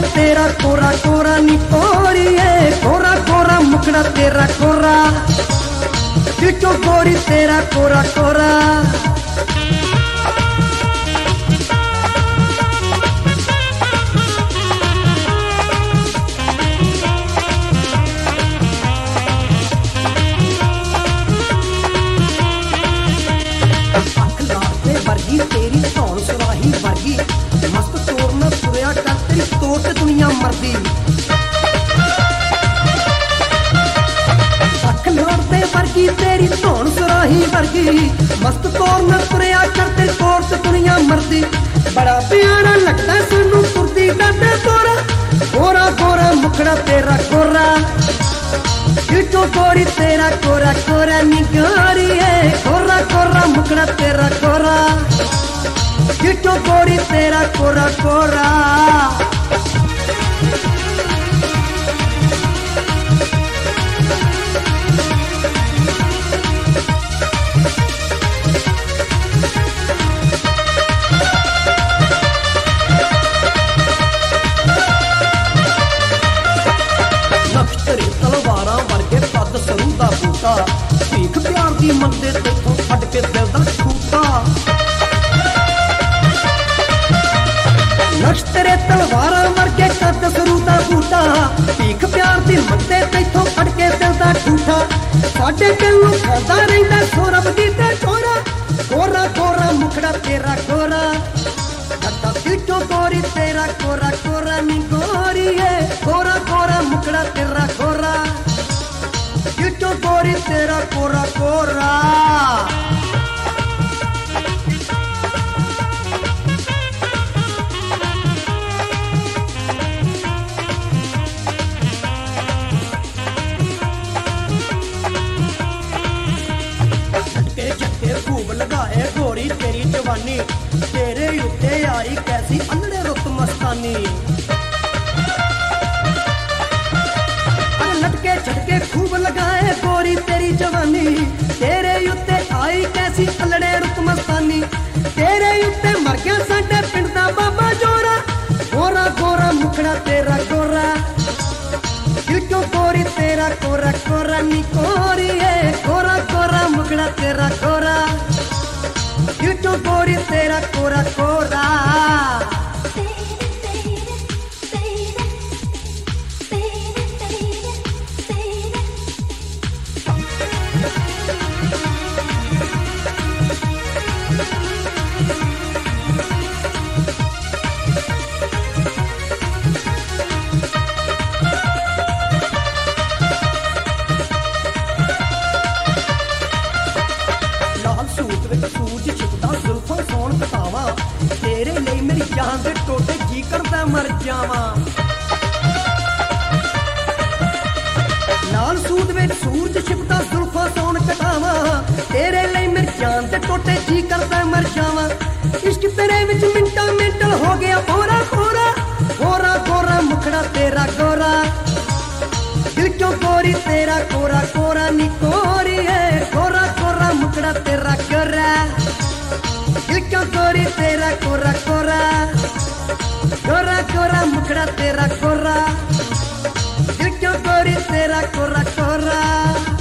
तेरा कोरा कोरा नी कोरिए, कोरा कोरा मुखड़ा तेरा कोरा, चिट्टो गोरी तेरा कोरा कोरा। वर्गी तेरी धौन सुराही वर्गी, मस्त तोर न तुरया कर तेरी तोर ते दुनिया मरदी। अख लाड़ते वर्गी तेरी धौन सुराही वर्गी, मस्त तोर न तुरया कर तेरी तोर ते दुनिया मरदी। बड़ा प्यारा लगदा सानू तुरदी डाडा तोरा, गोरा गोरा मुखड़ा तेरा गोरा, चिट्टो गोरी तेरा कोरा कोरा नी गोरिए, कोरा कोरा मुखड़ा तेरा कोरा, चिट्टो गोरी तेरा कोरा कोरा। नक्शरे तलवारां वर्गे पद सरू दा बूटा, भीख प्यार दी मंगदे तैथों छड्ड के दिल दा छूटा। नक्शरे तलवारां वर्गे पद सरू दा बूटा, भीख प्यार दी मंगदे तैथों छड्ड के दिल दा छूटा। साडे दिल नूं खांदा रहिंदा सोरब दी ते चोरा, गोरा गोरा मुखड़ा तेरा गोरा, अड्डा चिट्टो गोरी तेरा कोरा कोरा नी गोरिए, कोरा कोरा मुखड़ा तेरा कोरा, चिट्टो गोरी तेरा कोरा कोरा। झटके झटके खूब लगाए गोरी तेरी जवानी, तेरे उत्ते आई कैसी अल्लड़े रुत मस्तानी। लटके झटके खूब लगाए गोरी तेरी जवानी, तेरे उत्ते आई कैसी अल्लड़े रुत मस्तानी। तेरे उत्ते मर गया साडे पिंड दा बाबा जोरा, गोरा गोरा मुखड़ा तेरा गोरा, चिट्टो गोरी तेरा कोरा कोरा नी कोरिए, कोरा कोरा मुखड़ा तेरा कोरा, चिट्टो गोरी तेरा कोरा कोरा। सूरज छिपदा जुल्फां सौन कटावा, तेरे लिए मेरी जान दे टोटे जी करदा मर जावा। लाल सूट विच सूरज छिपदा जुल्फां सौन कटावा, तेरे लिए मेरी जान दे टोटे जी करदा मर जावा। इश्क तेरे विच मिंटा मिंटल हो गया कोरा कोरा, गोरा गोरा मुखड़ा तेरा गोरा, दिल क्यों गोरी तेरा कोरा कोरा नी कोरिए, कोरा कोरा मुखड़ा तेरा कोरा, दिल क्यों गोरी तेरा कोरा कोरा, कोरा कोरा मुखड़ा तेरा कोरा, दिल क्यों गोरी तेरा कोरा कोरा।